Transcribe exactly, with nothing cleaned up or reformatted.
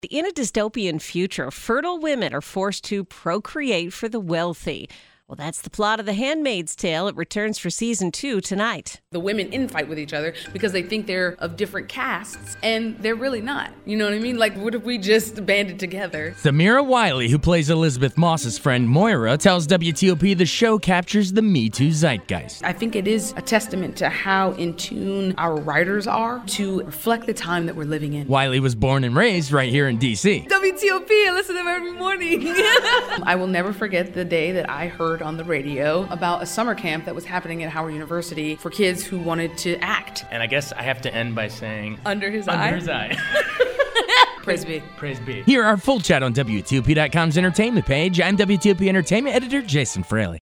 In a dystopian future, fertile women are forced to procreate for the wealthy. Well, that's the plot of The Handmaid's Tale. It returns for season two tonight. The women infight with each other because they think they're of different castes, and they're really not. You know what I mean? Like, what if we just banded together? Samira Wiley, who plays Elizabeth Moss's friend Moira, tells W T O P the show captures the Me Too zeitgeist. I think it is a testament to how in tune our writers are to reflect the time that we're living in. Wiley was born and raised right here in D C. W T O P, I listen to them every morning. I will never forget the day that I heard on the radio about a summer camp that was happening at Howard University for kids who wanted to act. And I guess I have to end by saying... Under his under eye? Under his eye. Praise be. Praise be. Hear our full chat on W T O P dot com's entertainment page. I'm W T O P Entertainment Editor Jason Fraley.